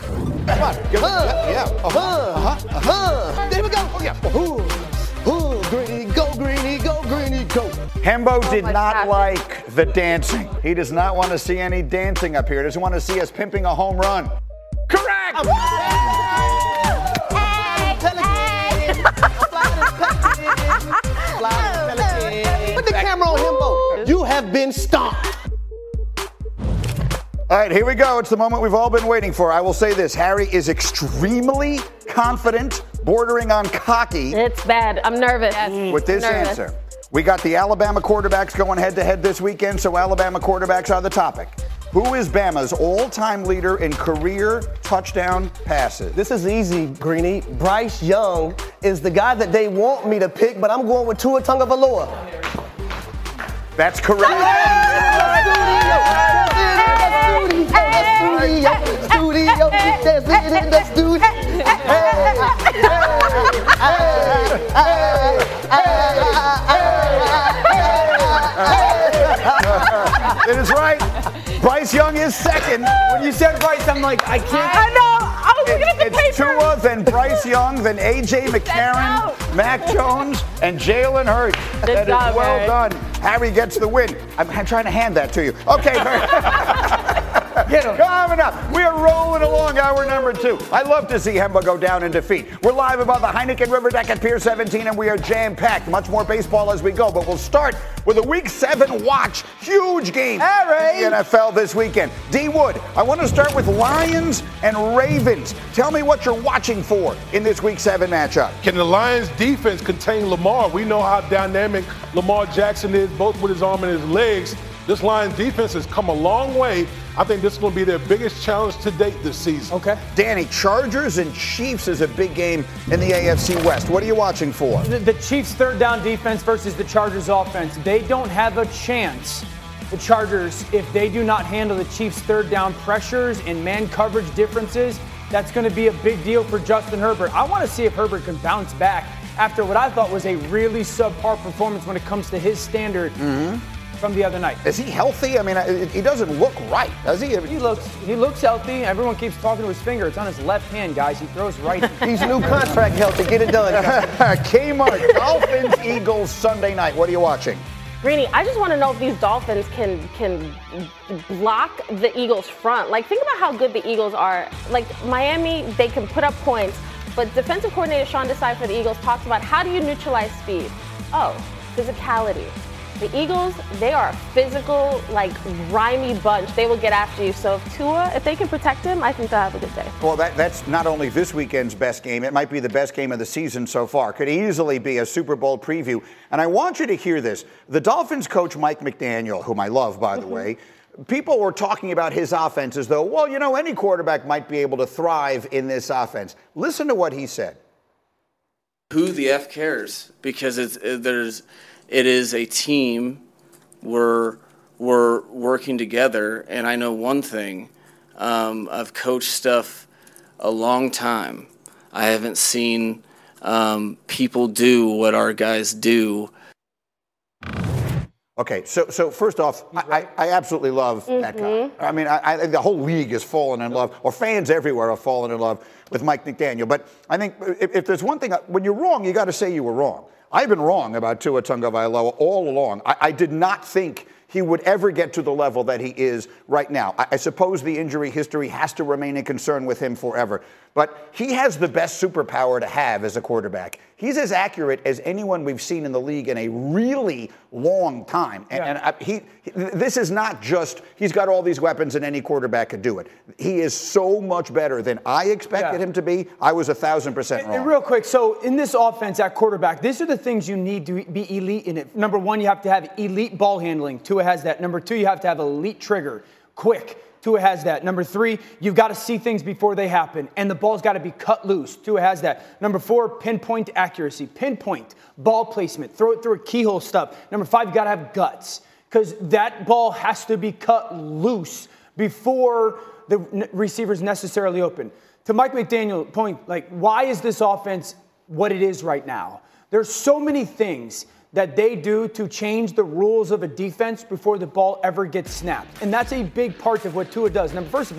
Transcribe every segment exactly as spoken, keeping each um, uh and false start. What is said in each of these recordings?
Come on. Give uh, it. Yeah. Uh-huh. Uh-huh. Uh-huh. There we go. Oh, yeah. Ooh. Ooh. Greeny, go, Greeny, go, Greeny, go. Hembo Oh did my not God. like the dancing. He does not want to see any dancing up here. He doesn't want to see us pimping a home run. Correct! I'm Put the camera on Hembo. You have been stomped. All right, here we go. It's the moment we've all been waiting for. I will say this. Harry is extremely confident, bordering on cocky It's bad. I'm nervous. with this Nervous. answer. We got the Alabama quarterbacks going head-to-head this weekend, so Alabama quarterbacks are the topic. Who is Bama's all-time leader in career touchdown passes? This is easy, Greeny. Bryce Young is the guy that they want me to pick, but I'm going with Tua Tagovailoa. That's correct. Studio, there's it in the studio. It is right. Bryce Young is second. When you said Bryce, I'm like, I can't. I know. I was looking at the It's paper. Tua, then Bryce Young, then A J McCarron, out. Mac Jones, and Jalen Hurts. Good That job, is well Harry. done. Harry gets the win. I'm, I'm trying to hand that to you. Okay. Get him. Coming up, we are rolling along hour number two. I love to see Hemba go down in defeat. We're live above the Heineken River Deck at Pier seventeen, and we are jam-packed. Much more baseball as we go, but we'll start with a Week seven watch. Huge game Harry. in the N F L this weekend. D. Wood, I want to start with Lions and Ravens. Tell me what you're watching for in this Week seven matchup. Can the Lions defense contain Lamar? We know how dynamic Lamar Jackson is, both with his arm and his legs. This Lions defense has come a long way. I think this is going to be their biggest challenge to date this season. Okay. Danny, Chargers and Chiefs is a big game in the A F C West. What are you watching for? The, the Chiefs' third down defense versus the Chargers' offense. They don't have a chance, the Chargers, if they do not handle the Chiefs' third down pressures and man coverage differences. That's going to be a big deal for Justin Herbert. I want to see if Herbert can bounce back after what I thought was a really subpar performance when it comes to his standard from the other night. Is he healthy? I mean, I- he doesn't look right, does he? He looks he looks healthy. Everyone keeps talking to his finger. It's on his left hand, guys. He throws right. He's new contract healthy. Get it done. Kmart, Dolphins, Eagles, Sunday night. What are you watching? Greeny, I just want to know if these Dolphins can can block the Eagles' front. Like, think about how good the Eagles are. Like, Miami, they can put up points, but defensive coordinator Sean Desai for the Eagles talks about how do you neutralize speed? Oh, physicality. The Eagles, they are a physical, like, grimy bunch. They will get after you. So if Tua, if they can protect him, I think they'll have a good day. Well, that, that's not only this weekend's best game, it might be the best game of the season so far. Could easily be a Super Bowl preview. And I want you to hear this. The Dolphins coach, Mike McDaniel, whom I love, by the way, people were talking about his offense as though, well, you know, any quarterback might be able to thrive in this offense. Listen to what he said. Who the F cares? Because it's it, there's it is a team. We're we're working together, and I know one thing. Um, I've coached stuff a long time. I haven't seen um, people do what our guys do. Okay, so so first off, I, I, I absolutely love that guy. I mean, I, I, the whole league has fallen in love, or fans everywhere have fallen in love with Mike McDaniel. But I think if, if there's one thing, when you're wrong, you got to say you were wrong. I've been wrong about Tua Tagovailoa all along. I, I did not think he would ever get to the level that he is right now. I, I suppose the injury history has to remain a concern with him forever. But he has the best superpower to have as a quarterback. He's as accurate as anyone we've seen in the league in a really long time. And, Yeah. and I, he, he, this is not just, he's got all these weapons and any quarterback could do it. He is so much better than I expected Yeah. him to be. I was a thousand percent And- wrong. and real quick, so in this offense at quarterback, these are the things you need to be elite in it. Number one, you have to have elite ball handling. Tua has that. Number two, you have to have elite trigger, quick. Tua has that. Number three, you've got to see things before they happen, and the ball's got to be cut loose. Tua has that. Number four, pinpoint accuracy, pinpoint, ball placement, throw it through a keyhole stuff. Number five, you got to have guts, because that ball has to be cut loose before the n- receiver's necessarily open. To Mike McDaniel's point, like, why is this offense what it is right now? There's so many things that they do to change the rules of a defense before the ball ever gets snapped. And that's a big part of what Tua does. Now, first of all,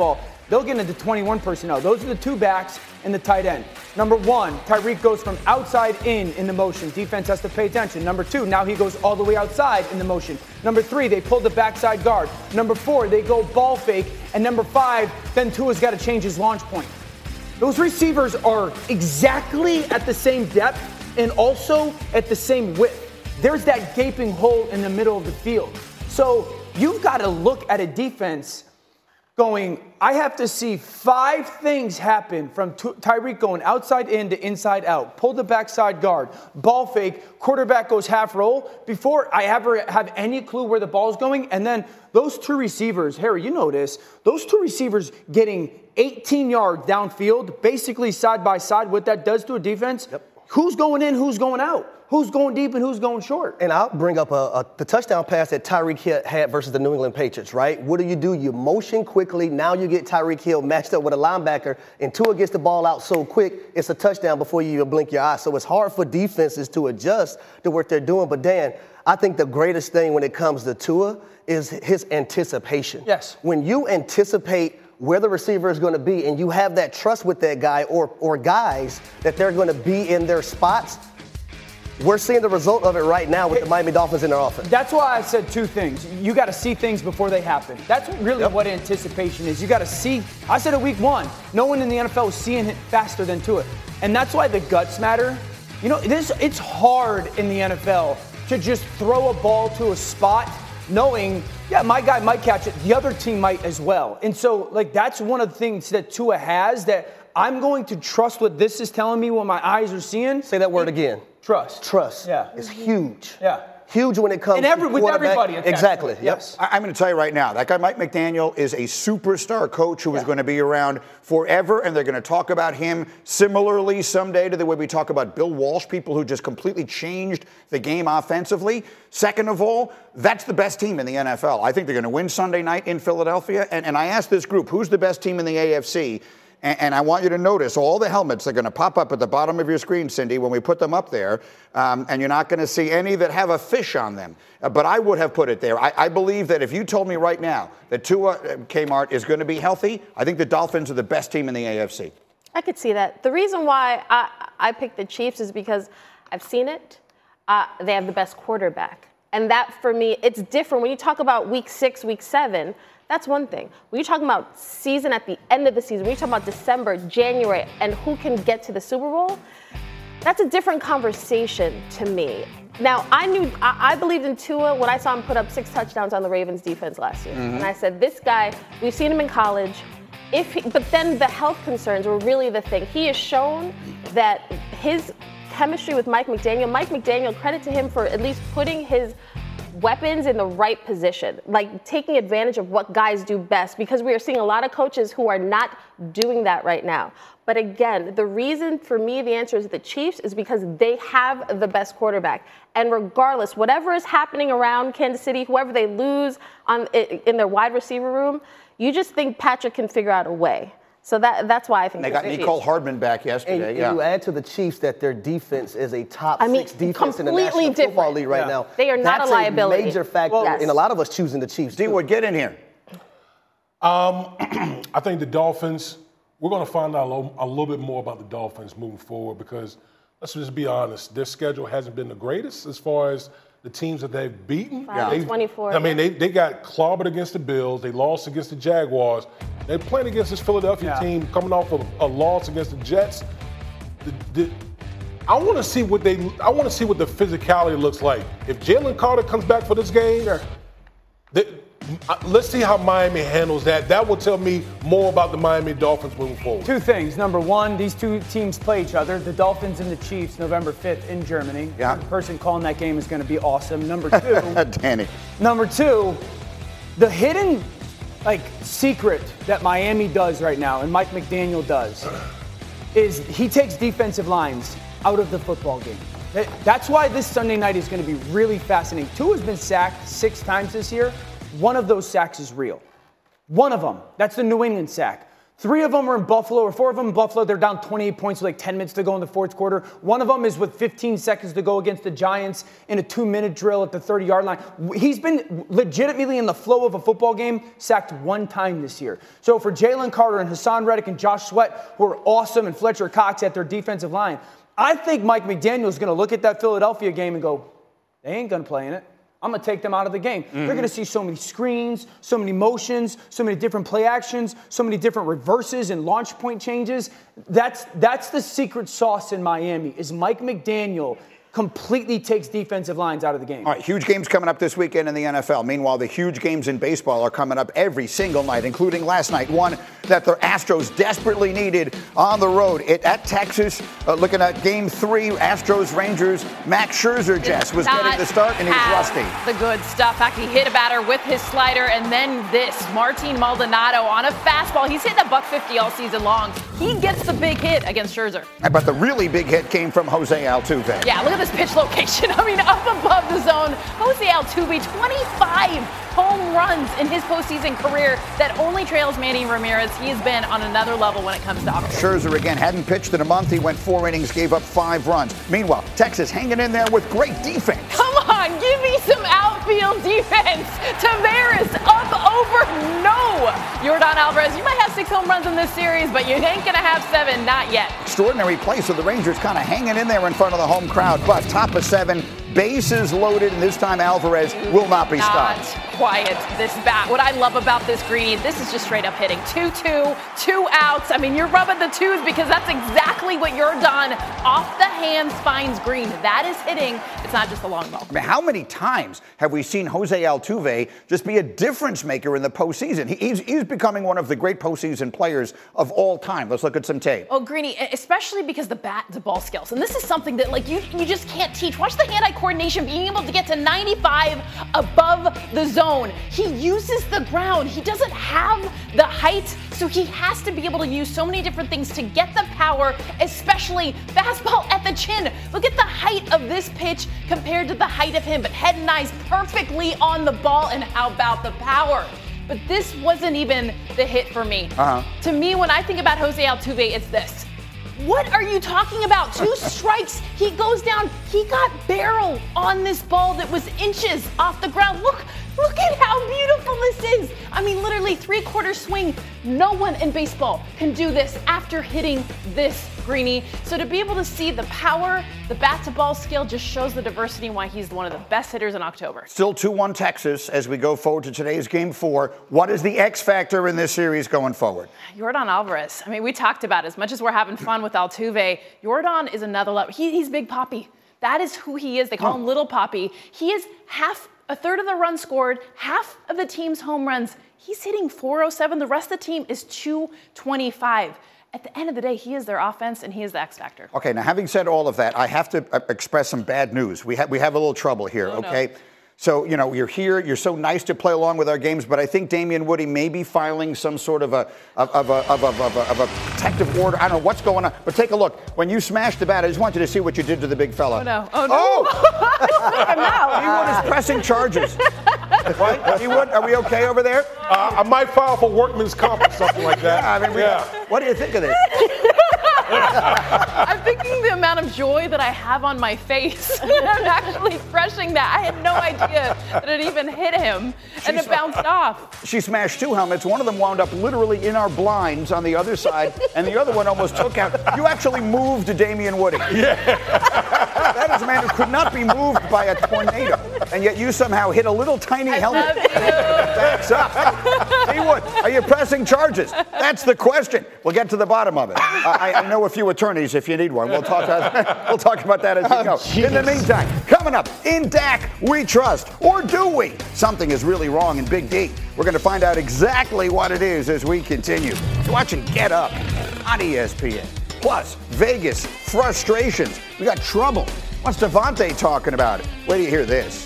they'll get into twenty-one personnel. Those are the two backs and the tight end. Number one, Tyreek goes from outside in in the motion. Defense has to pay attention. Number two, now he goes all the way outside in the motion. Number three, they pull the backside guard. Number four, they go ball fake. And number five, then Tua's got to change his launch point. Those receivers are exactly at the same depth and also at the same width. There's that gaping hole in the middle of the field. So you've got to look at a defense going, I have to see five things happen from Tyreek going outside in to inside out, pull the backside guard, ball fake, quarterback goes half roll before I ever have any clue where the ball's going. And then those two receivers, Harry, you know this, those two receivers getting eighteen yards downfield, basically side by side, what that does to a defense. Yep. Who's going in, who's going out? Who's going deep and who's going short? And I'll bring up a, a, the touchdown pass that Tyreek Hill had versus the New England Patriots, right? What do you do? You motion quickly. Now you get Tyreek Hill matched up with a linebacker, and Tua gets the ball out so quick, it's a touchdown before you even blink your eye. So it's hard for defenses to adjust to what they're doing. But, Dan, I think the greatest thing when it comes to Tua is his anticipation. Yes. When you anticipate where the receiver is going to be and you have that trust with that guy or, or guys that they're going to be in their spots, we're seeing the result of it right now with the Miami Dolphins in their offense. That's why I said two things. You got to see things before they happen. That's really yep. what anticipation is. You got to see. I said it week one. No one in the N F L was seeing it faster than Tua. And that's why the guts matter. You know, this, it's hard in the N F L to just throw a ball to a spot knowing, yeah, my guy might catch it. The other team might as well. And so, like, that's one of the things that Tua has that I'm going to trust what this is telling me, what my eyes are seeing. Say that word again. Trust. Trust. Yeah. It's huge. Yeah. Huge when it comes and every, to with everybody. Exactly. Yep. Yes. I, I'm going to tell you right now, that guy Mike McDaniel is a superstar coach who yeah. is going to be around forever, and they're going to talk about him similarly someday to the way we talk about Bill Walsh, people who just completely changed the game offensively. Second of all, that's the best team in the N F L. I think they're going to win Sunday night in Philadelphia, and, and I asked this group, who's the best team in the A F C? And I want you to notice all the helmets are going to pop up at the bottom of your screen, Cindy, when we put them up there. Um, and you're not going to see any that have a fish on them. Uh, but I would have put it there. I, I believe that if you told me right now that Tua Kmart is going to be healthy, I think the Dolphins are the best team in the A F C. I could see that. The reason why I, I picked the Chiefs is because I've seen it. Uh, they have the best quarterback. And that, for me, it's different. When you talk about week six, week seven, that's one thing. When you're talking about season at the end of the season, when you're talking about December, January, and who can get to the Super Bowl, that's a different conversation to me. Now, I knew, I, I believed in Tua when I saw him put up six touchdowns on the Ravens defense last year. Mm-hmm. And I said, this guy, we've seen him in college. If he, but then the health concerns were really the thing. He has shown that his chemistry with Mike McDaniel, Mike McDaniel, credit to him for at least putting his weapons in the right position, like taking advantage of what guys do best, because we are seeing a lot of coaches who are not doing that right now. But again, the reason for me, the answer is the Chiefs, is because they have the best quarterback. And regardless, whatever is happening around Kansas City, whoever they lose on in their wide receiver room, you just think Patrick can figure out a way. So that that's why I think they got Nicole Hardman back yesterday. And, yeah. and you add to the Chiefs that their defense is a top I mean, six defense in the completely National different. Football League right yeah. now. They are not That's a liability. A major factor well, yes. in a lot of us choosing the Chiefs. D-Wood, get in here. Um, I think the Dolphins. We're going to find out a little, a little bit more about the Dolphins moving forward because let's just be honest, their schedule hasn't been the greatest as far as the teams that they've beaten. Five They've, twenty-four. I mean, they, they got clobbered against the Bills. They lost against the Jaguars. They're playing against this Philadelphia yeah. team coming off of a loss against the Jets. The, the, I want to see what they. I want to see what the physicality looks like. If Jalen Carter comes back for this game, sure. they, let's see how Miami handles that. That will tell me more about the Miami Dolphins moving forward. Two things. Number one, these two teams play each other. The Dolphins and the Chiefs, November fifth in Germany. Yeah. The person calling that game is going to be awesome. Number two. Danny. Number two, the hidden like secret that Miami does right now and Mike McDaniel does is he takes defensive lines out of the football game. That's why this Sunday night is going to be really fascinating. Tua has been sacked six times this year. One of those sacks is real. One of them. That's the New England sack. Three of them were in Buffalo, or four of them in Buffalo. They're down twenty-eight points with like ten minutes to go in the fourth quarter. One of them is with fifteen seconds to go against the Giants in a two-minute drill at the thirty-yard line. He's been legitimately in the flow of a football game, sacked one time this year. So for Jalen Carter and Hassan Reddick and Josh Sweat, who are awesome, and Fletcher Cox at their defensive line, I think Mike McDaniel is going to look at that Philadelphia game and go, they ain't going to play in it. I'm going to take them out of the game. Mm-hmm. They're going to see so many screens, so many motions, so many different play actions, so many different reverses and launch point changes. That's that's the secret sauce in Miami, is Mike McDaniel completely takes defensive lines out of the game. All right, huge games coming up this weekend in the N F L. Meanwhile, the huge games in baseball are coming up every single night, including last night, one that the Astros desperately needed on the road it, at Texas. Uh, looking at game three, Astros, Rangers. Max Scherzer, Jess, was getting the start, and he's rusty. The good stuff. In fact, he hit a batter with his slider, and then this. Martin Maldonado on a fastball. He's hitting a buck fifty all season long. He gets the big hit against Scherzer. But the really big hit came from Jose Altuve. Yeah, look at this pitch location. I mean, up above the zone. Jose Altuve, twenty-five home runs in his postseason career that only trails Manny Ramirez. He has been on another level when it comes to offense. Scherzer again hadn't pitched in a month. He went four innings, gave up five runs. Meanwhile, Texas hanging in there with great defense. Come on, give me some outfield defense. Tavares up over no. Yordan Alvarez, you might have six home runs in this series, but you ain't gonna have seven, not yet. Extraordinary play, so the Rangers kind of hanging in there in front of the home crowd, but top of seven, bases loaded, and this time Alvarez will not be Not stopped. quiet, this bat. What I love about this, Greeny, this is just straight up hitting. two two, two outs. I mean, you're rubbing the twos because that's exactly what Yordan off the hands finds Green. That is hitting. It's not just a long ball. I mean, how many times have we seen Jose Altuve just be a difference maker in the postseason? He, he's, he's becoming one of the great postseason players of all time. Let's look at some tape. Oh, Greeny, especially because the bat to ball skills. And this is something that, like, you, you just can't teach. Watch the hand-eye coordination, being able to get to ninety-five above the zone. He uses the ground. He doesn't have the height, so he has to be able to use so many different things to get the power, especially fastball at the chin. Look at the height of this pitch compared to the height of him, but head and eyes perfectly on the ball, and how about the power? But this wasn't even the hit for me. Uh-huh. To me, when I think about Jose Altuve, it's this. What are you talking about? Two strikes. He goes down. He got barrel on this ball that was inches off the ground. Look, look at how beautiful this is. I mean, literally three-quarter swing. No one in baseball can do this after hitting this, Greeny. So to be able to see the power, the bat-to-ball skill just shows the diversity and why he's one of the best hitters in October. Still two one Texas as we go forward to today's game four. What is the X factor in this series going forward? Yordan Alvarez. I mean, we talked about it. As much as we're having fun with Altuve, Yordan is another level. He, he's Big Papi. That is who he is. They call him Little Papi. He is half, a third of the runs scored, half of the team's home runs. He's hitting four oh seven. The rest of the team is two twenty-five. At the end of the day, he is their offense, and he is the X factor. Okay, now having said all of that, I have to uh, express some bad news. We have we have a little trouble here, Oh, okay? no. So, you know, you're here, you're so nice to play along with our games, but I think Damian Woody may be filing some sort of a of, of, a, of, a, of, a, of a protective order. I don't know what's going on, but take a look. When you smashed the bat, I just want you to see what you did to the big fella. Oh, no. Oh, no. Oh! He is pressing charges. Right? Wood, are we okay over there? Uh, I might file for workman's comp or something like that. I mean, we, yeah. What do you think of this? I'm thinking the amount of joy that I have on my face. I'm actually crushing that. I had no idea that it even hit him, and it bounced off. She smashed two helmets. One of them wound up literally in our blinds on the other side, and the other one almost took out. You actually moved Damian Woody. Yeah. That is a man who could not be moved by a tornado, and yet you somehow hit a little tiny I helmet. love you. Backs up. See what? Are you pressing charges? That's the question. We'll get to the bottom of it. Uh, I, I know a few attorneys if you need one. We'll talk. About, we'll talk about that as we go. Oh, in the meantime, coming up in Dak, we trust, or do we? Something is really wrong in Big D. We're going to find out exactly what it is as we continue. You're watching Get Up on E S P N. Plus, Vegas frustrations. We got trouble. What's Devontae talking about? Wait till you hear this.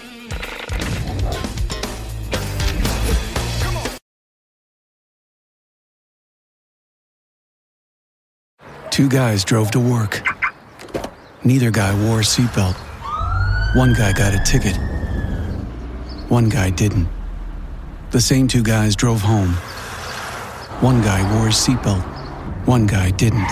Two guys drove to work. Neither guy wore a seatbelt. One guy got a ticket. One guy didn't. The same two guys drove home. One guy wore his seatbelt. One guy didn't.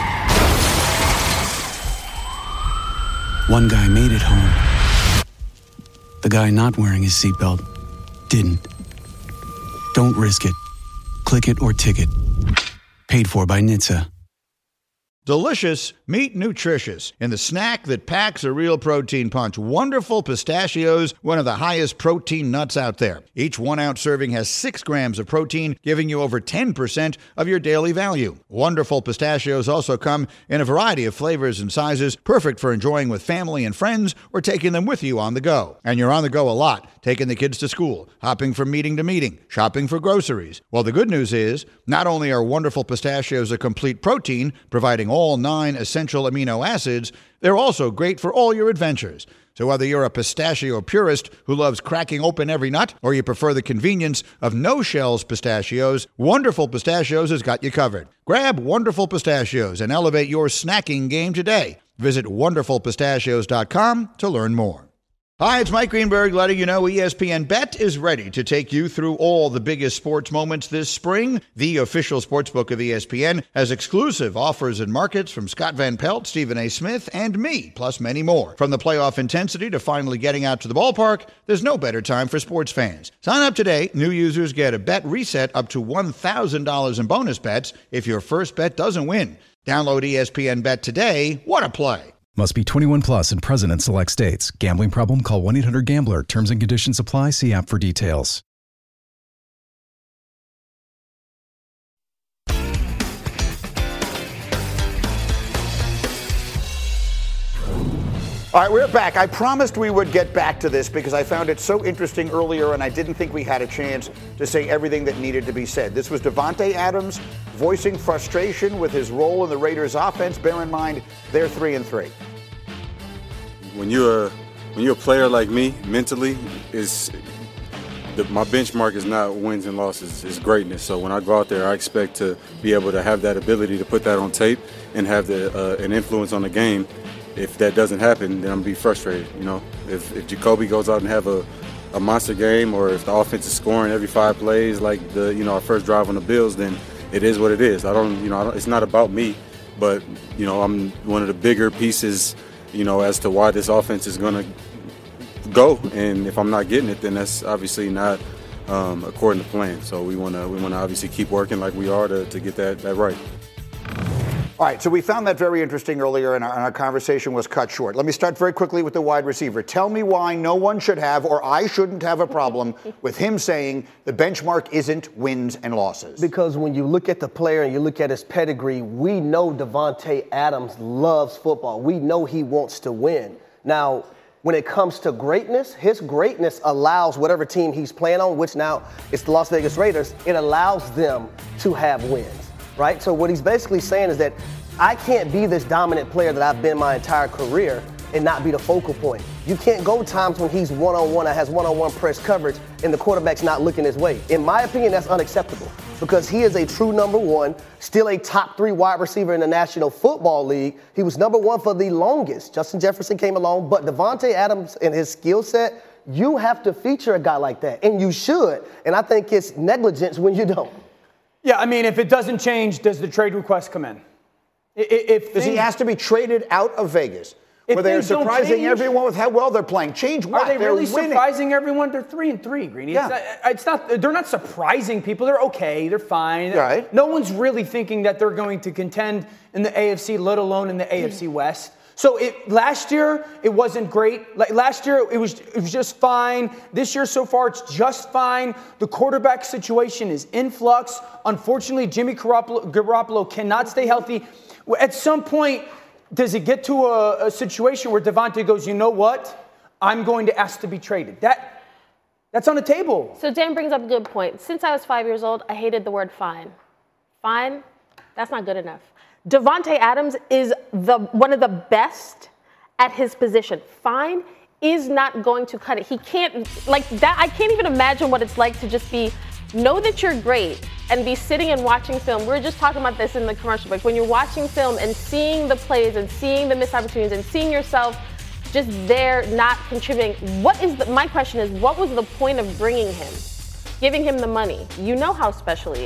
One guy made it home. The guy not wearing his seatbelt didn't. Don't risk it. Click it or ticket. Paid for by N H T S A. Delicious, meet nutritious in the snack that packs a real protein punch. Wonderful Pistachios, one of the highest protein nuts out there. Each one-ounce serving has six grams of protein, giving you over ten percent of your daily value. Wonderful Pistachios also come in a variety of flavors and sizes, perfect for enjoying with family and friends or taking them with you on the go. And you're on the go a lot, taking the kids to school, hopping from meeting to meeting, shopping for groceries. Well, the good news is, not only are Wonderful Pistachios a complete protein, providing all nine essential amino acids, they're also great for all your adventures. So whether you're a pistachio purist who loves cracking open every nut, or you prefer the convenience of no-shells pistachios, Wonderful Pistachios has got you covered. Grab Wonderful Pistachios and elevate your snacking game today. Visit wonderful pistachios dot com to learn more. Hi, it's Mike Greenberg letting you know E S P N Bet is ready to take you through all the biggest sports moments this spring. The official sportsbook of E S P N has exclusive offers and markets from Scott Van Pelt, Stephen A. Smith, and me, plus many more. From the playoff intensity to finally getting out to the ballpark, there's no better time for sports fans. Sign up today. New users get a bet reset up to one thousand dollars in bonus bets if your first bet doesn't win. Download E S P N Bet today. What a play. Must be twenty-one plus and present in select states. Gambling problem? Call one eight hundred gambler. Terms and conditions apply. See app for details. All right, we're back. I promised we would get back to this because I found it so interesting earlier and I didn't think we had a chance to say everything that needed to be said. This was Davante Adams voicing frustration with his role in the Raiders offense. Bear in mind, they're three and three. When you're a, when you're a player like me, mentally, is the, my benchmark is not wins and losses, it's greatness. So when I go out there, I expect to be able to have that ability to put that on tape and have the, uh, an influence on the game. If that doesn't happen, then I'm gonna be frustrated. You know, if, if Jacoby goes out and have a, a monster game, or if the offense is scoring every five plays like the you know our first drive on the Bills, then it is what it is. I don't, you know, I don't, it's not about me, but you know, I'm one of the bigger pieces, you know, as to why this offense is gonna go. And if I'm not getting it, then that's obviously not um, according to plan. So we wanna we wanna obviously keep working like we are to, to get that that right. All right, so we found that very interesting earlier, and our, and our conversation was cut short. Let me start very quickly with the wide receiver. Tell me why no one should have, or I shouldn't have a problem with him saying the benchmark isn't wins and losses. Because when you look at the player and you look at his pedigree, we know Davante Adams loves football. We know he wants to win. Now, when it comes to greatness, his greatness allows whatever team he's playing on, which now it's the Las Vegas Raiders, it allows them to have wins. Right? So what he's basically saying is that I can't be this dominant player that I've been my entire career and not be the focal point. You can't go times when he's one-on-one or has one-on-one press coverage and the quarterback's not looking his way. In my opinion, that's unacceptable because he is a true number one, still a top three wide receiver in the National Football League. He was number one for the longest. Justin Jefferson came along, but Davante Adams and his skill set, you have to feature a guy like that, and you should. And I think it's negligence when you don't. Yeah, I mean, if it doesn't change, does the trade request come in? If Does he has to be traded out of Vegas? Where they're surprising change, everyone with how well they're playing. Change what? Are they they're really winning. surprising everyone? They're three and three, Greeny. Yeah. It's, not, it's not. They're not surprising people. They're okay. They're fine. Right. No one's really thinking that they're going to contend in the A F C, let alone in the A F C West. So it, last year, it wasn't great. Like last year, it was it was just fine. This year so far, it's just fine. The quarterback situation is in flux. Unfortunately, Jimmy Garoppolo, Garoppolo cannot stay healthy. At some point, does it get to a, a situation where Davante goes, you know what? I'm going to ask to be traded. That That's on the table. So Dan brings up a good point. Since I was five years old, I hated the word fine. Fine? That's not good enough. Davante Adams is the one of the best at his position. Fine is not going to cut it. He can't, like that, I can't even imagine what it's like to just be, know that you're great and be sitting and watching film. We were just talking about this in the commercial break. When you're watching film and seeing the plays and seeing the missed opportunities and seeing yourself just there not contributing, what is the, my question is, what was the point of bringing him? Giving him the money. You know how special he is.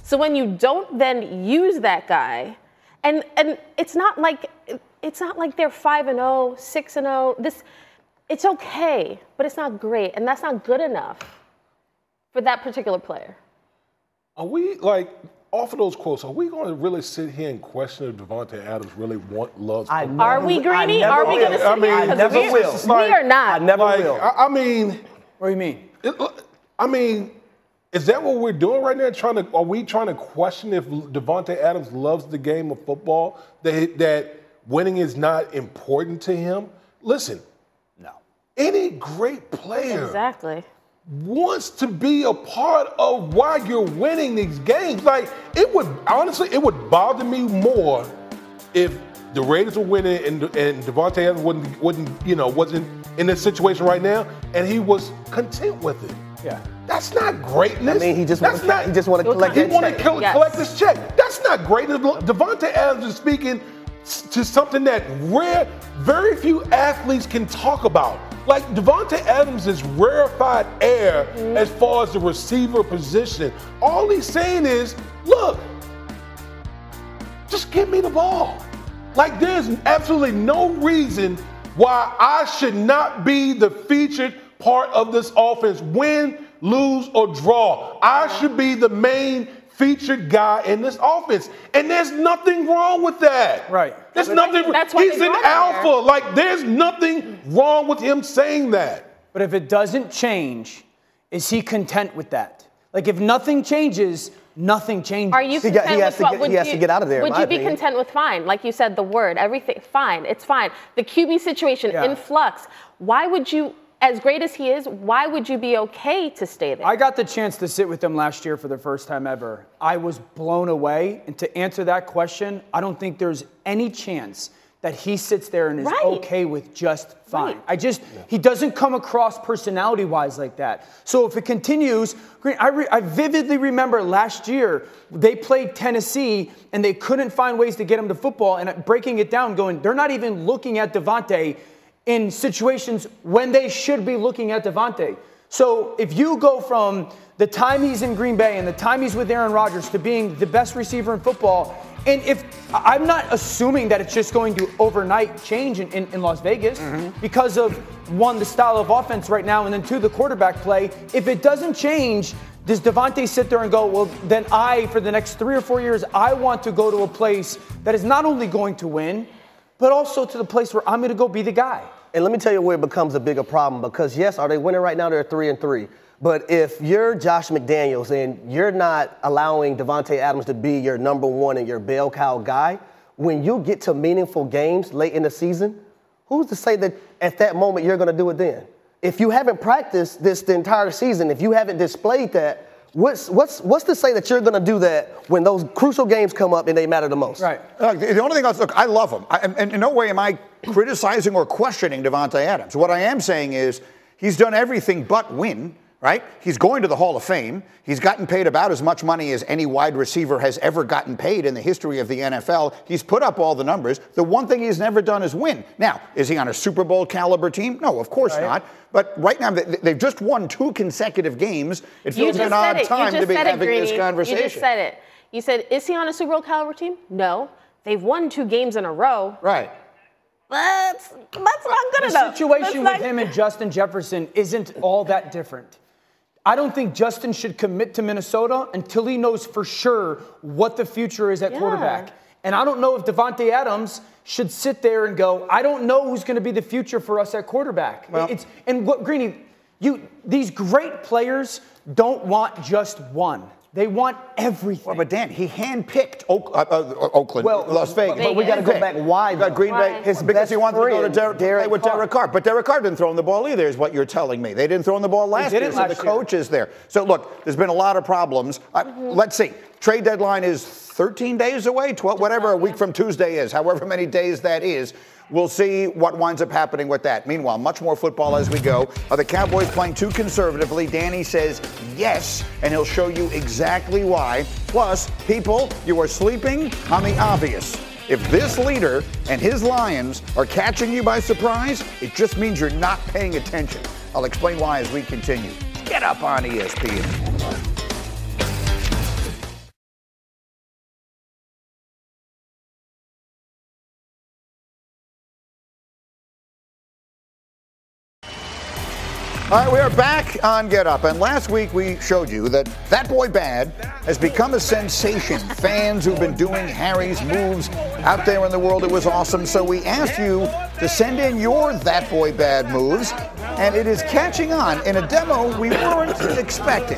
So when you don't then use that guy, and and it's not like it's not like they're five and oh, six and oh. This it's okay, but it's not great, and that's not good enough for that particular player. Are we like off of those quotes? Are we going to really sit here and question if Davante Adams really want loves? I football? Are we, Greeny? I Are we never going to will. sit I mean, here? I 'Cause never we, will. We are not. I never Like, will. I, I mean, What do you mean? it, I mean, is that what we're doing right now? Trying to are we trying to question if Davante Adams loves the game of football? That that winning is not important to him? Listen, No. any great player Exactly. wants to be a part of why you're winning these games. Like, it would, honestly, it would bother me more if the Raiders were winning and, and Davante Adams wouldn't, wouldn't, you know, wasn't in this situation right now and he was content with it. Yeah. That's not greatness. I mean, he just That's wanna- not, he just wanna collect he that wanna check. kill- Yes. collect this check. That's not greatness. Davante Adams is speaking s- to something that rare, very few athletes can talk about. Like, Davante Adams is rarefied air Mm-hmm. as far as the receiver position. All he's saying is, look, just give me the ball. Like, there's absolutely no reason why I should not be the featured part of this offense, win, lose, or draw. I should be the main featured guy in this offense. And there's nothing wrong with that. Right. There's That's nothing. why- that's why He's they an brought him alpha. there. Like, there's nothing wrong with him saying that. But if it doesn't change, is he content with that? Like, if nothing changes, nothing changes. Are you He content got- he has with to what? get- Would he has you, to get out of there, in Would my you be opinion. content with fine? Like you said, the word, everything, fine. It's fine. The Q B situation Yeah. in flux. Why would you, as great as he is, why would you be okay to stay there? I got the chance to sit with him last year for the first time ever. I was blown away. And to answer that question, I don't think there's any chance that he sits there and is Right. okay with just fine. Right. I just, he doesn't come across personality-wise like that. So if it continues, Green, I, re, I vividly remember last year, they played Tennessee and they couldn't find ways to get him to football, and breaking it down going, they're not even looking at Davante in situations when they should be looking at Davante. So if you go from the time he's in Green Bay and the time he's with Aaron Rodgers to being the best receiver in football, and if I'm not assuming that it's just going to overnight change in, in, in Las Vegas mm-hmm. because of one, the style of offense right now, and then two, the quarterback play. If it doesn't change, does Davante sit there and go, well, then I, for the next three or four years, I want to go to a place that is not only going to win, but also to the place where I'm going to go be the guy. And let me tell you where it becomes a bigger problem because, yes, are they winning right now? They're three and three. But if you're Josh McDaniels and you're not allowing Davante Adams to be your number one and your bell cow guy, when you get to meaningful games late in the season, who's to say that at that moment you're going to do it then? If you haven't practiced this the entire season, if you haven't displayed that, what's what's what's to say that you're going to do that when those crucial games come up and they matter the most? Right. Look, the only thing else, look, I love him. I, and in no way am I criticizing or questioning Davante Adams. What I am saying is he's done everything but win. Right? He's going to the Hall of Fame. He's gotten paid about as much money as any wide receiver has ever gotten paid in the history of the N F L. He's put up all the numbers. The one thing he's never done is win. Now, is he on a Super Bowl caliber team? No, of course right. not. But right now, they've just won two consecutive games. It You feels just an said odd it. time You to just be said it, having this Greeny. conversation. You just said it. You said, is he on a Super Bowl caliber team? No. They've won two games in a row. Right. That's, that's not good the enough. situation That's with not- him and Justin Jefferson isn't all that different. I don't think Justin should commit to Minnesota until he knows for sure what the future is at Yeah. quarterback. And I don't know if Davante Adams should sit there and go, I don't know who's going to be the future for us at quarterback. Well, it's and what Greeny, you these great players don't want just one. They want everything. Well, but Dan, he handpicked Oak, uh, uh, Oakland, Well, Las Vegas. but we got to go back. Why? You got though? Green Why? Bay His because best he wanted to go to friend, Der- Derek play with Carr. Derek Carr. But Derek Carr didn't throw him the ball either, is what you're telling me. They didn't throw him the ball last year, didn't so last the year. coach is there. So look, there's been a lot of problems. Uh, let's see. Trade deadline is thirteen days away, twelve, whatever a week from Tuesday is, however many days that is. We'll see what winds up happening with that. Meanwhile, much more football as we go. Are the Cowboys playing too conservatively? Danny says yes, and he'll show you exactly why. Plus, people, you are sleeping on the obvious. If this leader and his Lions are catching you by surprise, it just means you're not paying attention. I'll explain why as we continue. Get up on E S P N. All right, we are back on Get Up, and last week we showed you that That Boy Bad has become a sensation. Fans who've been doing Harry's moves out there in the world, it was awesome. So we asked you to send in your That Boy Bad moves, and it is catching on in a demo we weren't expecting.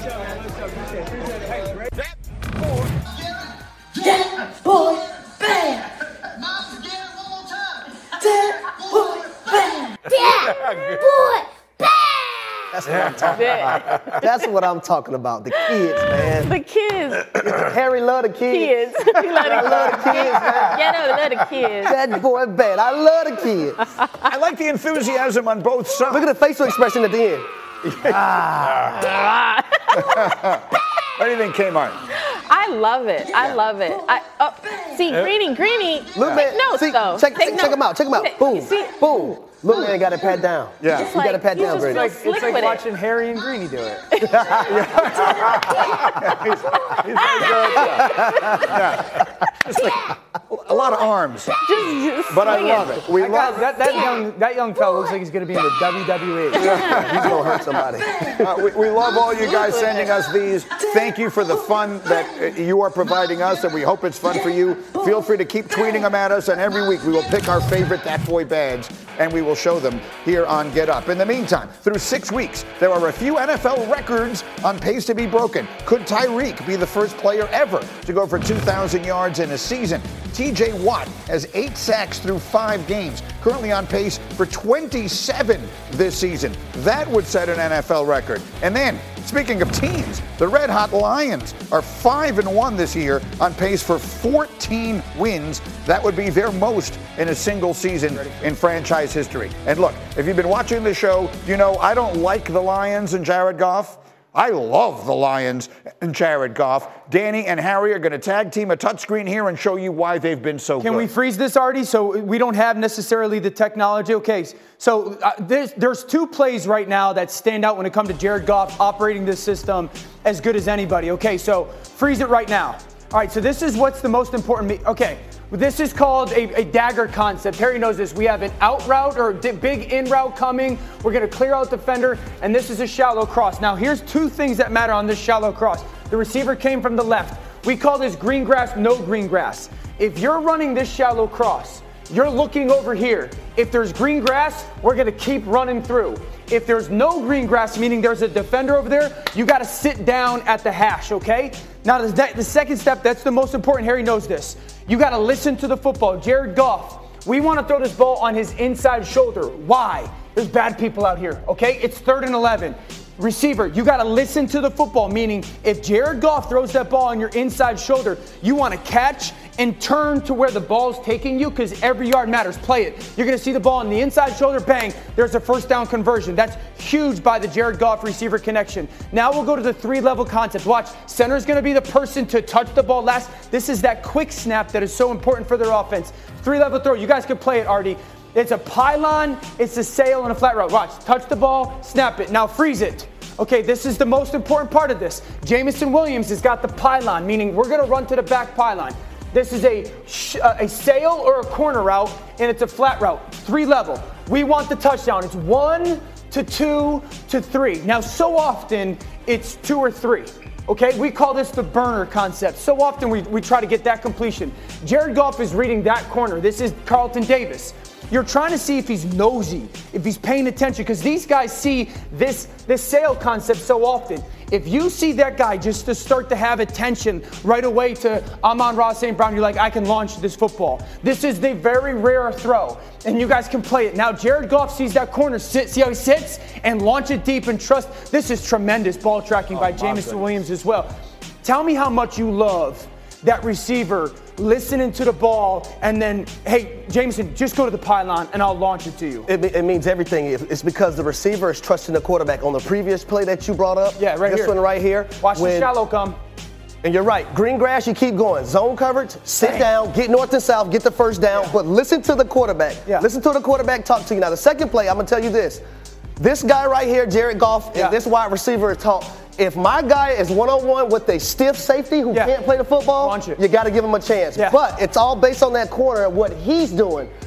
That boy bad. That boy bad. That boy bad. That's what I'm talking about. That's what I'm talking about. The kids, man. The kids. Harry love the kids. Kids. He love the I love the kids, man. Get out, love the kids. That boy bad. I love the kids. I like the enthusiasm on both sides. Look at the facial expression at the end. Ah. What do you think, Kmart? I love it. I love it. I oh, see, Greeny, Greeny. Look, Take man. notes, See, though. check, Take check, check him out. Check him out. Okay, Boom. see? Boom. Look, man, got it pat down. Yeah. Just You got to like- pat you down, just Greeny. feel It's slick like with watching Harry and Greeny do it. He's, he's yeah. Just like a lot of arms. Just, just But I swing love it. We That, love guy, that, that young that young fellow looks like he's going to be in the W W E. He's going to hurt somebody. Uh, we, we love all you guys sending us these. Thank you for the fun that uh, you are providing us, and we hope it's fun for you. Feel free to keep tweeting them at us, and every week we will pick our favorite That Boy Bads, and we will show them here on Get Up. In the meantime, through six weeks, there are a few N F L records on pace to be broken. Could Tyreek be the first player ever to go for two thousand yards in a season? T J Watt has eight sacks through five games, currently on pace for twenty-seven this season. That would set an N F L record. And then, speaking of teams, the Red Hot Lions are five and one this year, on pace for fourteen wins. That would be their most in a single season in franchise history. And look, if you've been watching the show, you know I don't like the Lions and Jared Goff. I love the Lions and Jared Goff. Danny and Harry are going to tag team a touchscreen here and show you why they've been so Can good. we freeze this, Artie? So we don't have necessarily the technology. Okay, so uh, there's, there's two plays right now that stand out when it comes to Jared Goff operating this system as good as anybody. Okay, so freeze it right now. All right, so this is what's the most important. Me- okay, this is called a, a dagger concept. Harry knows this. We have an out route or a di- big in route coming. We're going to clear out defender, and this is a shallow cross. Now, here's two things that matter on this shallow cross. The receiver came from the left. We call this green grass, no green grass. If you're running this shallow cross, you're looking over here. If there's green grass, we're going to keep running through. If there's no green grass, meaning there's a defender over there, you got to sit down at the hash, okay? Now, the, the second step, that's the most important. Harry knows this. You got to listen to the football. Jared Goff, we want to throw this ball on his inside shoulder. Why? There's bad people out here, okay? It's third and eleven. Receiver, you got to listen to the football, meaning if Jared Goff throws that ball on your inside shoulder, you want to catch and turn to where the ball's taking you because every yard matters. Play it. You're going to see the ball on the inside shoulder, bang, there's a first down conversion. That's huge by the Jared Goff receiver connection. Now we'll go to the three-level concept. Watch, center's going to be the person to touch the ball last. This is that quick snap that is so important for their offense. Three-level throw. You guys can play it, Artie. It's a pylon, it's a sail, and a flat route. Watch, touch the ball, snap it. Now freeze it. Okay, this is the most important part of this. Jameson Williams has got the pylon, meaning we're going to run to the back pylon. This is a, sh- uh, a sail or a corner route, and it's a flat route, three level. We want the touchdown. It's one to two to three. Now, so often it's two or three. Okay, we call this the burner concept. So often we, we try to get that completion. Jared Goff is reading that corner. This is Carlton Davis. You're trying to see if he's nosy, if he's paying attention, because these guys see this, this sail concept so often. If you see that guy just to start to have attention right away to Amon-Ra Saint Brown, you're like, I can launch this football. This is the very rare throw, and you guys can play it. Now, Jared Goff sees that corner, sit, see how he sits, and launch it deep and trust. This is tremendous ball tracking oh, by Jameson Williams as well. Tell me how much you love that receiver listening to the ball and then, hey, Jameson, just go to the pylon and I'll launch it to you. It, it means everything. It's because the receiver is trusting the quarterback. On the previous play that you brought up, yeah, right this here. one right here. Watch when, the shallow come. And you're right. Green grass, you keep going. Zone coverage, sit Dang. down, get north and south, get the first down, yeah. but listen to the quarterback. Yeah. Listen to the quarterback talk to you. Now, the second play, I'm going to tell you this. This guy right here, Jared Goff, yeah. and this wide receiver is taught, if my guy is one-on-one with a stiff safety who yeah. can't play the football, you got to give him a chance. Yeah. But it's all based on that corner and what he's doing.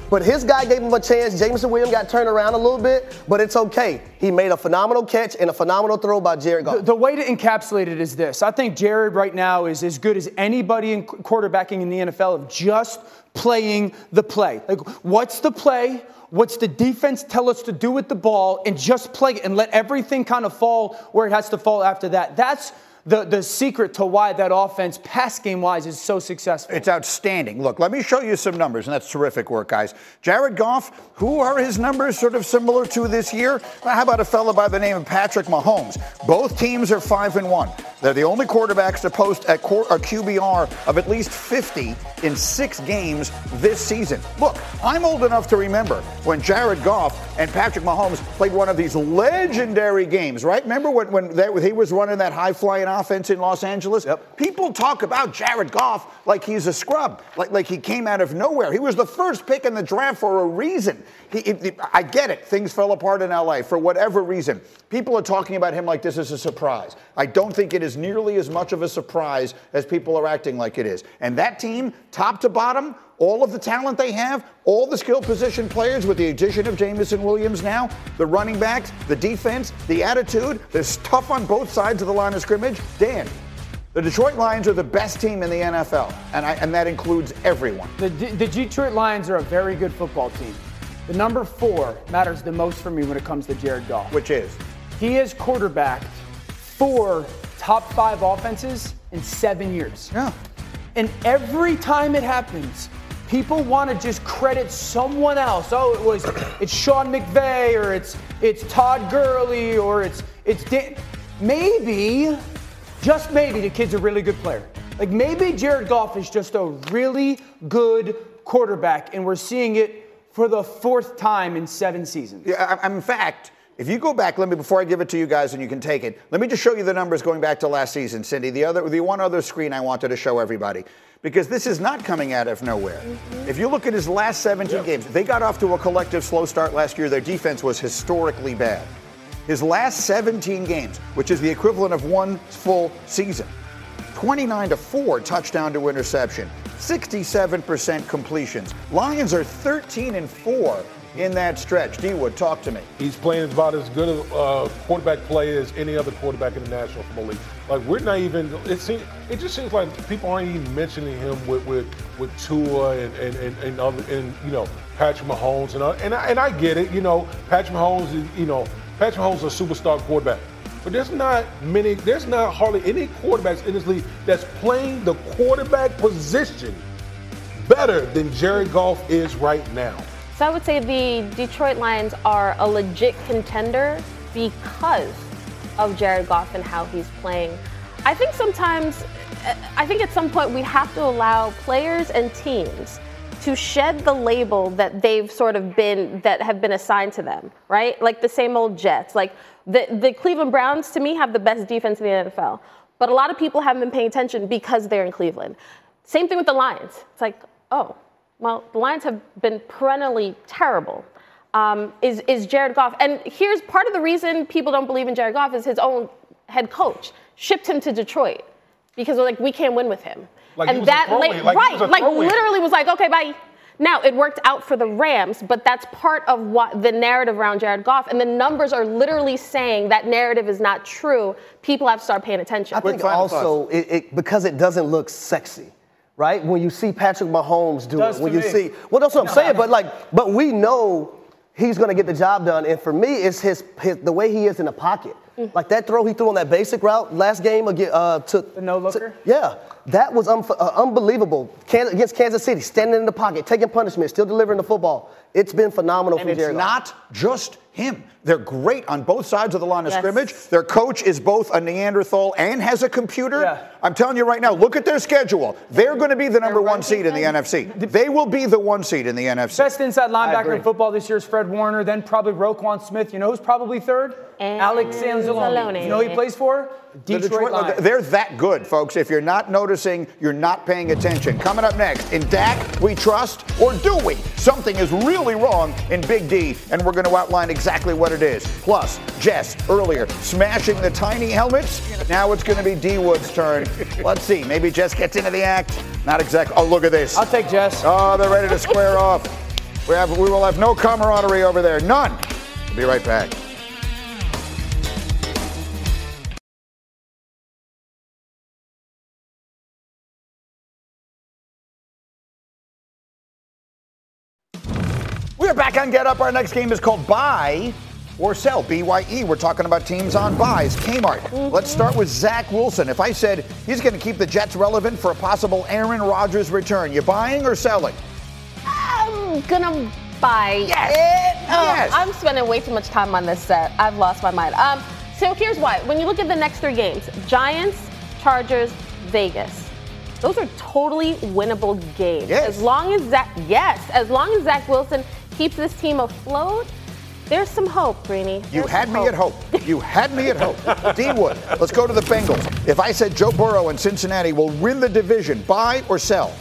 But his guy gave him a chance. Jameson Williams got turned around a little bit, but it's okay. He made a phenomenal catch and a phenomenal throw by Jared Goff. The, the way to encapsulate it is this. I think Jared right now is as good as anybody in quarterbacking in the N F L of just playing the play. Like, what's the play? What's the defense tell us to do with the ball, and just play it and let everything kind of fall where it has to fall after that. That's the, the secret to why that offense, pass game-wise, is so successful. It's outstanding. Look, let me show you some numbers, and that's terrific work, guys. Jared Goff, who are his numbers sort of similar to this year? Well, how about a fellow by the name of Patrick Mahomes? Both teams are five and one. They're the only quarterbacks to post a, a Q B R of at least fifty in six games this season. Look, I'm old enough to remember when Jared Goff and Patrick Mahomes played one of these legendary games, right? Remember when, when that, he was running that high-flying offense in Los Angeles? Yep. People talk about Jared Goff like he's a scrub, like, like he came out of nowhere. He was the first pick in the draft for a reason. He, he, I get it. Things fell apart in L A for whatever reason. People are talking about him like this is a surprise. I don't think it is nearly as much of a surprise as people are acting like it is. And that team, top to bottom, all of the talent they have, all the skill position players with the addition of Jameson Williams now, the running backs, the defense, the attitude, they're tough on both sides of the line of scrimmage. Dan, the Detroit Lions are the best team in the N F L, and, I, and that includes everyone. The, the Detroit Lions are a very good football team. The number four matters the most for me when it comes to Jared Goff. Which is? He has quarterbacked four top five offenses in seven years. Yeah. And every time it happens, people want to just credit someone else. Oh, it was it's Sean McVay, or it's it's Todd Gurley, or it's it's Dan. Maybe, just maybe, the kid's a really good player. Like, maybe Jared Goff is just a really good quarterback, and we're seeing it for the fourth time in seven seasons. Yeah, I, in fact, if you go back, let me, before I give it to you guys and you can take it, let me just show you the numbers going back to last season, Cindy. The other, the one other screen I wanted to show everybody, because this is not coming out of nowhere. Mm-hmm. If you look at his last seventeen yep. games, they got off to a collective slow start last year. Their defense was historically bad. His last seventeen games, which is the equivalent of one full season, twenty-nine to four touchdown to interception, sixty-seven percent completions. Lions are thirteen and four in that stretch. D-Wood, talk to me. He's playing about as good a uh, quarterback play as any other quarterback in the National Football League. Like, we're not even, it seems, it just seems like people aren't even mentioning him with with, with Tua and and and and, other, and you know, Patrick Mahomes and uh, and I, and I get it. You know, Patrick Mahomes is, you know, Patrick Mahomes is a superstar quarterback. But there's not many, there's not hardly any quarterbacks in this league that's playing the quarterback position better than Jared Goff is right now. So I would say the Detroit Lions are a legit contender because of Jared Goff and how he's playing. I think sometimes, I think at some point we have to allow players and teams to shed the label that they've sort of been, that have been assigned to them, right? Like the same old Jets. Like the, the Cleveland Browns, to me, have the best defense in the N F L. But a lot of people haven't been paying attention because they're in Cleveland. Same thing with the Lions. It's like, oh, well, the Lions have been perennially terrible. Um, is, is Jared Goff. And here's part of the reason people don't believe in Jared Goff is his own head coach shipped him to Detroit because they're like, we can't win with him. Like and that, like, like right, like literally was like, okay, bye. Now, it worked out for the Rams, but that's part of what the narrative around Jared Goff, and the numbers are literally saying that narrative is not true. People have to start paying attention. I think also, it, it, because it doesn't look sexy, right? When you see Patrick Mahomes do it, when you me. see, well, that's what I'm no, saying, but like, but we know he's going to get the job done, and for me, it's his, his the way he is in the pocket. Mm. Like that throw he threw on that basic route last game against, uh, to the no-looker? Yeah. That was um, uh, unbelievable. Kansas, against Kansas City, standing in the pocket, taking punishment, still delivering the football. It's been phenomenal and from Jared it's Goff. not just him. They're great on both sides of the line of yes. scrimmage. Their coach is both a Neanderthal and has a computer. Yeah. I'm telling you right now, look at their schedule. They're going to be the number one seed in the N F C. They will be the one seed in the N F C. Best inside linebacker in football this year is Fred Warner, then probably Roquan Smith. You know who's probably third? And Alex Anzalone. You know who he plays for? Detroit, the Detroit Lions. They're that good, folks. If you're not noticing, you're not paying attention. Coming up next, in Dak, we trust, or do we? Something is really wrong in Big D, and we're going to outline exactly what it is. Plus, Jess, earlier, smashing the tiny helmets. Now it's going to be D-Wood's turn. Let's see. Maybe Jess gets into the act. Not exactly. Oh, look at this. I'll take Jess. Oh, they're ready to square off. We have we will have no camaraderie over there. None. We'll be right back. We are back on Get Up. Our next game is called Buy or Sell, B Y E. We're talking about teams on buys. Kmart. Mm-hmm. Let's start with Zach Wilson. If I said he's going to keep the Jets relevant for a possible Aaron Rodgers return, you buying or selling? I'm gonna buy yes. it. Oh, yes. I'm spending way too much time on this set. I've lost my mind. Um, so here's why. When you look at the next three games, Giants, Chargers, Vegas. Those are totally winnable games. Yes. As long as Zach, yes, as long as Zach Wilson keeps this team afloat, there's some hope, Greeny. You had me at hope. You had me at hope. D-Wood, let's go to the Bengals. If I said Joe Burrow and Cincinnati will win the division, buy or sell?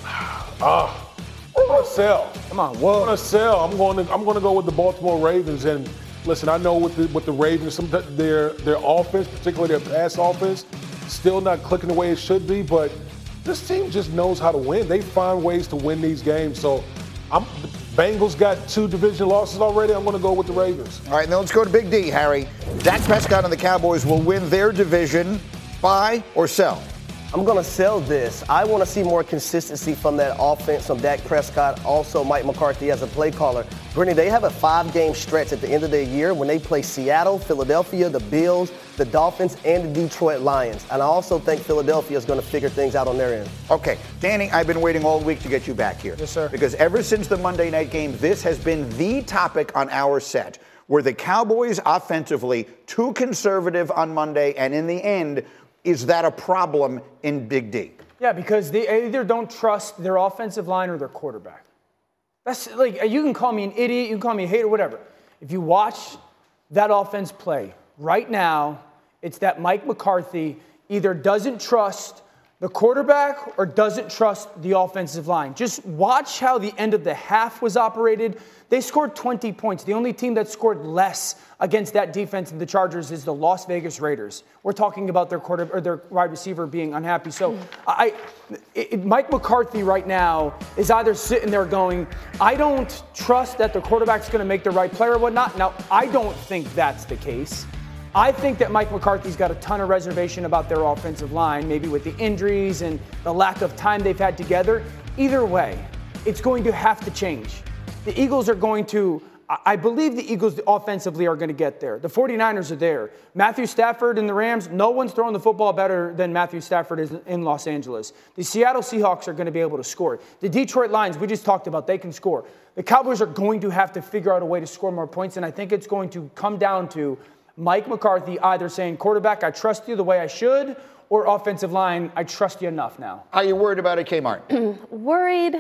Ah. I'm gonna sell. Come on, whoa. I'm gonna sell. I'm going to. I'm going to go with the Baltimore Ravens. And listen, I know with the with the Ravens, some their their offense, particularly their pass offense, still not clicking the way it should be. But this team just knows how to win. They find ways to win these games. So, I'm. The Bengals got two division losses already. I'm going to go with the Ravens. All right, now let's go to Big D, Harry. Dak Prescott and the Cowboys will win their division. Buy or sell? I'm going to sell this. I want to see more consistency from that offense, from Dak Prescott, also Mike McCarthy as a play caller. Brittany, they have a five-game stretch at the end of the year when they play Seattle, Philadelphia, the Bills, the Dolphins, and the Detroit Lions. And I also think Philadelphia is going to figure things out on their end. Okay. Danny, I've been waiting all week to get you back here. Yes, sir. Because ever since the Monday night game, this has been the topic on our set. Were the Cowboys offensively too conservative on Monday, and in the end, is that a problem in Big D? Yeah, because they either don't trust their offensive line or their quarterback. That's like, you can call me an idiot, you can call me a hater, whatever. If you watch that offense play right now, it's that Mike McCarthy either doesn't trust the quarterback or doesn't trust the offensive line. Just watch how the end of the half was operated. They scored twenty points. The only team that scored less against that defense in the Chargers is the Las Vegas Raiders. We're talking about their quarter or their wide receiver being unhappy. So I, it, Mike McCarthy right now is either sitting there going, I don't trust that the quarterback's going to make the right play or whatnot. Now, I don't think that's the case. I think that Mike McCarthy's got a ton of reservation about their offensive line, maybe with the injuries and the lack of time they've had together. Either way, it's going to have to change. The Eagles are going to, I believe the Eagles offensively are going to get there. The 49ers are there. Matthew Stafford and the Rams, no one's throwing the football better than Matthew Stafford is in Los Angeles. The Seattle Seahawks are going to be able to score. The Detroit Lions, we just talked about, they can score. The Cowboys are going to have to figure out a way to score more points, and I think it's going to come down to Mike McCarthy either saying, quarterback, I trust you the way I should, or offensive line, I trust you enough now. Are you worried about it, Kmart? Worried?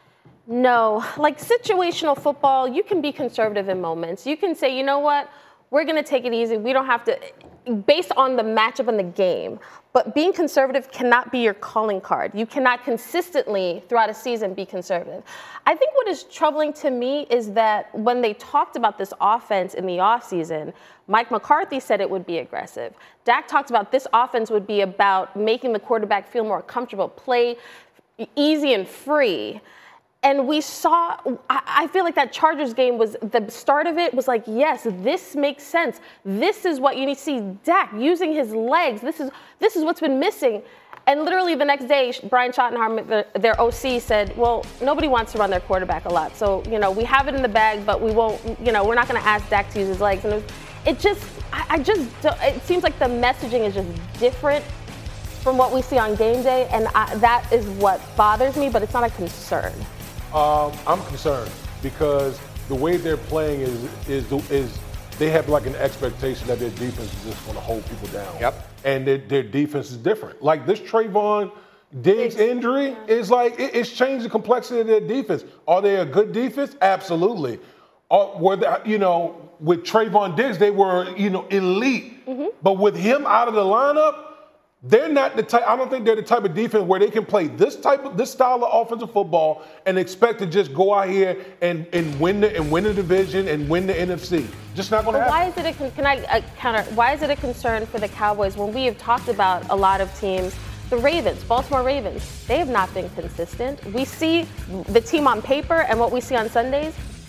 No. Like situational football, you can be conservative in moments. You can say, you know what, we're going to take it easy. We don't have to, based on the matchup and the game. But being conservative cannot be your calling card. You cannot consistently, throughout a season, be conservative. I think what is troubling to me is that when they talked about this offense in the offseason, Mike McCarthy said it would be aggressive. Dak talked about this offense would be about making the quarterback feel more comfortable, play easy and free. And we saw, I feel like that Chargers game was, the start of it was like, yes, this makes sense. This is what you need to see. Dak using his legs. This is this is what's been missing. And literally the next day, Brian Schottenheimer, their O C, said, well, nobody wants to run their quarterback a lot. So, you know, we have it in the bag, but we won't, you know, we're not going to ask Dak to use his legs. And it, was, it just, I just, it seems like the messaging is just different from what we see on game day. And I, that is what bothers me, but it's not a concern. Um, I'm concerned because the way they're playing is is is they have like an expectation that their defense is just going to hold people down. Yep. And their, their defense is different. Like this Trayvon Diggs injury is like it, it's changed the complexity of their defense. Are they a good defense? Absolutely. Are, were they, you know, with Trayvon Diggs they were you know elite, mm-hmm. but with him out of the lineup. They're not the type. I don't think they're the type of defense where they can play this type of this style of offensive football and expect to just go out here and, and win the and win the division and win the N F C. Just not going to happen. Why is it a can I uh, counter? Why is it a concern for the Cowboys when we have talked about a lot of teams? The Ravens, Baltimore Ravens, they have not been consistent. We see the team on paper and what we see on Sundays.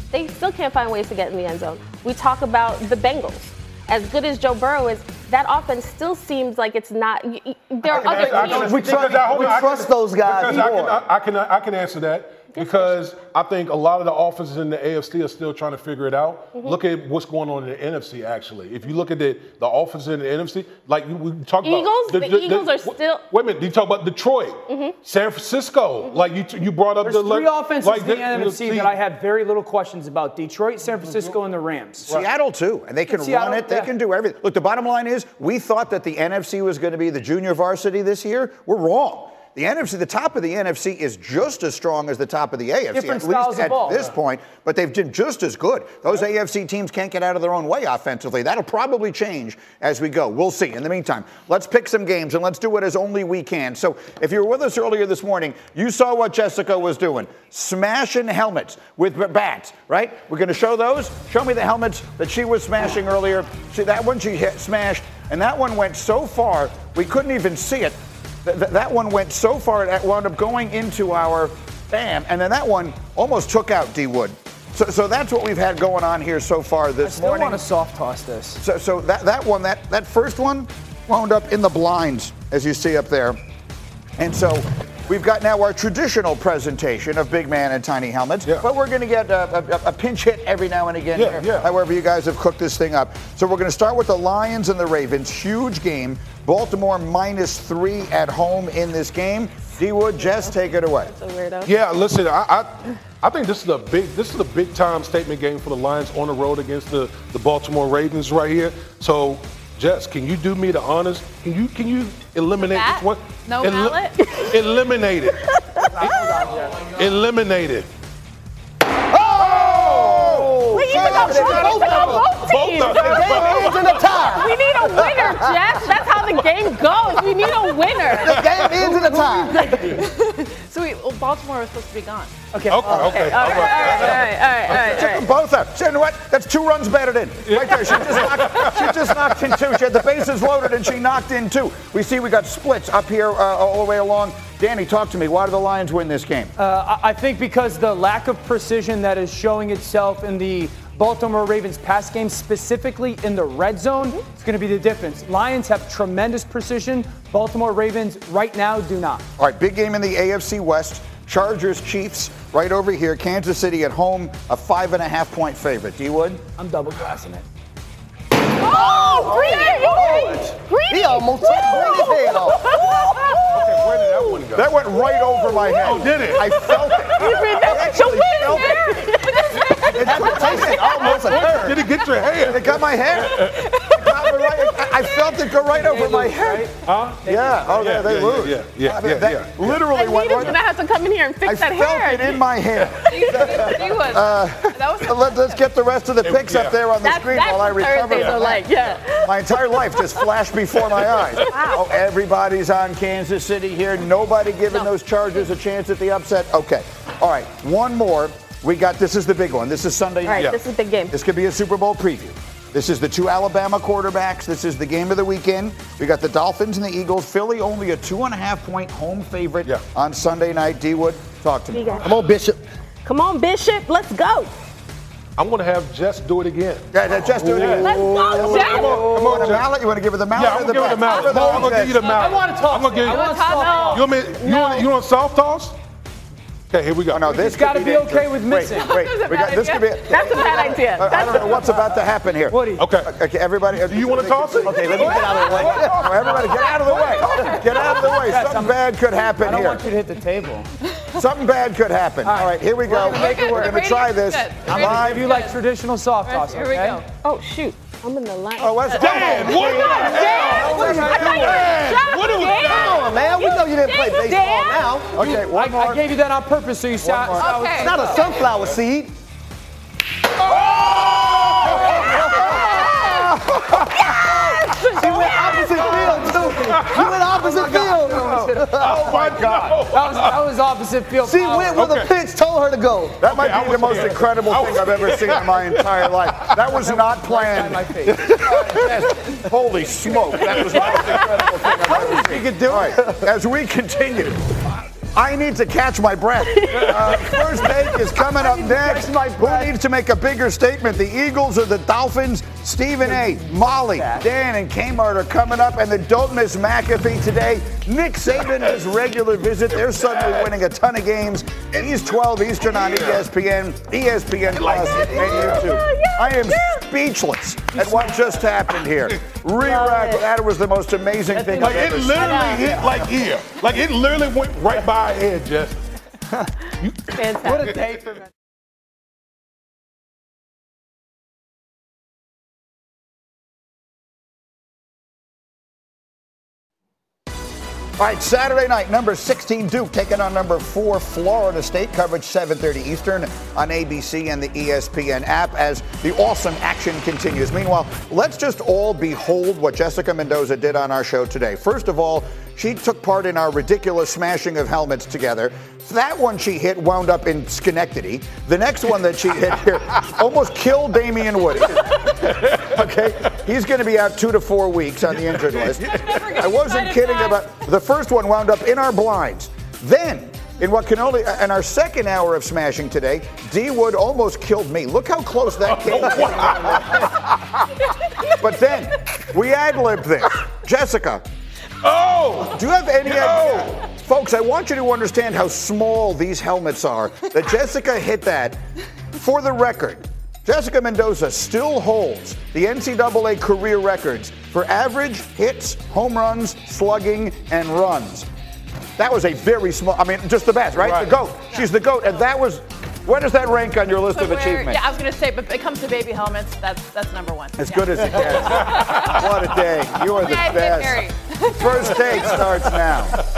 they still can't find ways to get in the end zone. We talk about the Bengals. As good as Joe Burrow is, that offense still seems like it's not. y- y- There are other I can- teams. We trust- because I- hold we on, I trust can- those guys because I can, more. I, I can I can answer that because I think a lot of the offenses in the A F C are still trying to figure it out. Mm-hmm. Look at what's going on in the N F C. Actually, if you look at the the offenses in the N F C, like we talked Eagles? about, The Eagles are still- Wait a minute, you talk about Detroit, San Francisco. Like you you brought up There's the three like, offenses like in the the- N F C see- that I have very little questions about. Detroit, San Francisco, and the Rams. Seattle too, and they can Seattle, run it. They yeah. can do everything. Look, the bottom line is, we thought that the N F C was going to be the junior varsity this year. We're wrong. The N F C, the top of the N F C is just as strong as the top of the A F C, Different at least styles of at ball. this point. But they've been just as good. Those A F C teams can't get out of their own way offensively. That'll probably change as we go. We'll see. In the meantime, let's pick some games and let's do it as only we can. So, if you were with us earlier this morning, you saw what Jessica was doing, smashing helmets with b- bats. Right? We're going to show those. Show me the helmets that she was smashing earlier. See that one she hit, smashed, and that one went so far we couldn't even see it. Th- th- that one went so far it wound up going into our bam, and then that one almost took out D Wood. So, so that's what we've had going on here so far I this still morning. want to soft toss this. So, so that, that one, that, that first one wound up in the blinds, as you see up there. And so we've got now our traditional presentation of big man and tiny helmets, Yeah. but we're going to get a, a, a pinch hit every now and again Yeah, here, yeah. however you guys have cooked this thing up. So we're going to start with the Lions and the Ravens. Huge game. Baltimore minus three at home in this game. D-Wood, Jess, take it away. That's a weirdo. Yeah, listen, I, I I think this is a big this is a big time statement game for the Lions on the road against the, the Baltimore Ravens right here. So, Jess, can you do me the honors? Can you can you eliminate bat? this one? No mallet? Eliminate it. Eliminate it. Oh! We need to go They got both, both both teams. Both of them. The game ends in a tie. We need a winner, Jeff. That's how the game goes. We need a winner. The game ends in a tie. So wait, well, Baltimore was supposed to be gone. Okay. Okay, okay. All right, all right, all right, all right, all right, all Took right. them both out. So you know what? That's two runs batted in. Right there. She just, knocked, she just knocked in two. She had the bases loaded and she knocked in two. We see we got splits up here uh, all the way along. Danny, talk to me. Why do the Lions win this game? Uh, I I think because the lack of precision that is showing itself in the Baltimore Ravens pass game, specifically in the red zone, it's going to be the difference. Lions have tremendous precision. Baltimore Ravens right now do not. All right, big game in the A F C West. Chargers, Chiefs, right over here. Kansas City at home, a five and a half point favorite. D-Wood? I'm double glassing it. Oh, Greeny! Greeny! He almost took Green's head off. Okay, where did that one go? That went right over my head. Oh, did it? I felt it. The actually win felt there! It tasted almost a hair. Did it get your hair? It got my hair. It got me right- I I felt it go right over my head. Huh? Yeah. Oh, yeah, they yeah, lose. yeah, yeah, I mean, yeah, that yeah, yeah. Literally went Anita's right. gonna have to come in here and fix I that felt hair. it in my hair. He was. that was Let, let's get the rest of the picks Yeah. up there on the That's, screen that's while I what recover. Thursdays are from like, that. yeah. My entire life just flashed before my eyes. Oh, everybody's on Kansas City here. Nobody giving those Chargers a chance at the upset. Okay. All right. One more. We got, this is the big one. This is Sunday All right, night. this is a big game. This could be a Super Bowl preview. This is the two Alabama quarterbacks. This is the game of the weekend. We got the Dolphins and the Eagles. Philly only a two and a half point home favorite Yeah. on Sunday night. D-Wood, talk to me. Come on, Bishop. Come on, Bishop, let's go. I'm going to have Jess do it again. Yeah, yeah, just do it. Yeah. Let's go, Jeff. Come on, Come you on, want a Jeff. mallet? You want to give her the mallet Yeah, I'm or the going to give it a bat? mallet. I'm going to give you the mallet. I want to toss. I'm going to give I you. want to toss. You want me? You want? You want soft toss? Okay, here we go. Oh, no, this It's gotta could be dangerous. okay with missing. Wait, wait. That's a We got, bad this could be. idea. That's a bad idea. I, I That's don't know what's about to happen here. Woody. Okay. Okay, everybody. Do you want to toss it? Okay, let me get out of the way. Oh, everybody, get out of the way. Get out of the way. Yes, Something I'm- bad could I happen don't here. want you to hit the table. Something bad could happen. All right, here we go. gonna make it We're work. going to try this Good. I'm live. gonna give you like traditional soft toss, Here we okay? go. Oh, shoot. I'm in the line. Oh, what's Dan, what? Dan, What I thought you Dan, shut what up, are we- Dan. Come on, man. We know you didn't play Dan. baseball now. Okay, one I, more. I gave you that on purpose so you saw. more. saw Okay. It's not a sunflower seed. You went opposite field, too. You went opposite field. Oh my God! That was, that was opposite field. She power. went where the Okay. pitch told her to go. That might Okay, I be the was- most yeah. incredible I thing was- I've ever seen in my entire life. That was not on planned. my face. Holy smoke. That was the most incredible thing I've ever seen. You could do All it. right, as we continue. I need to catch my breath. Uh, first take is coming up next. Who needs to make a bigger statement? The Eagles or the Dolphins? Stephen A., Molly, Dan, and Kmart are coming up, and then don't miss McAfee today. Nick Saban, his regular visit. They're suddenly winning a ton of games. He's twelve Eastern on E S P N, E S P N Plus, and YouTube. I am speechless at what just happened here. Re-rack, that was the most amazing thing Like I've it ever seen. literally hit like here. Like it literally went right by our head, Jess. Fantastic. What a day for me. All right, Saturday night, number sixteen Duke taking on number four Florida State. Coverage seven thirty Eastern on A B C and the E S P N app as the awesome action continues. Meanwhile, let's just all behold what Jessica Mendoza did on our show today. First of all, she took part in our ridiculous smashing of helmets together. That one she hit wound up in Schenectady. The next one that she hit here almost killed Damian Woody. Okay, he's going to be out two to four weeks on the injured list. I wasn't kidding about the first one wound up in our blinds. Then, in what can only, in our second hour of smashing today, D Wood almost killed me. Look how close that came. But then we ad-libbed this. Jessica. Oh! Do you have any idea? Folks, I want you to understand how small these helmets are. That Jessica hit that. For the record, Jessica Mendoza still holds the N C double A career records for average hits, home runs, slugging, and runs. That was a very small, I mean, just the best, right? Right. The GOAT. She's the GOAT. And that was, where does that rank on your list So of where- achievements? Yeah, I was going to say, but it comes to baby helmets, that's that's number one. As Yeah. good as it gets. What a day. You are the Yay, best. Mary. First take starts now.